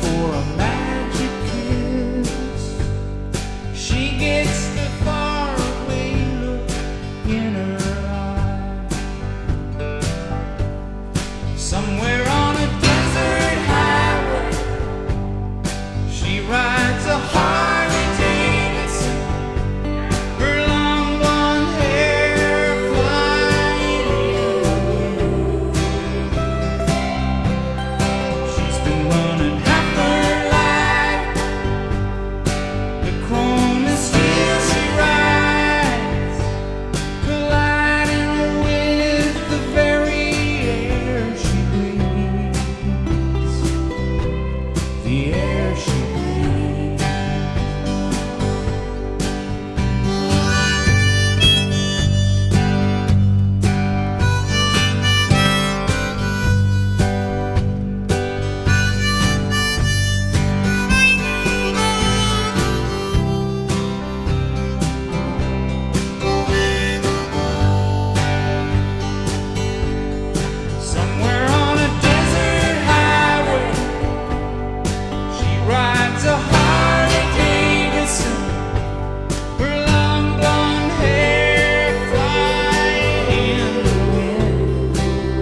for a magic kiss. She gets the faraway look in her eye. Somewhere on a desert highway, she rides a Harley Davidson, her long blonde hair flying in the wind. She's been running half her life, the chrome and steel she rides, colliding with the very air she breathes, the air she breathes. Somewhere on a desert highway, she rides a Harley Davidson, her long blonde hair flying in the wind.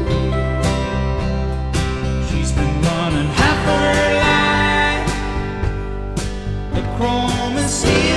She's been running half her life, the chrome and steel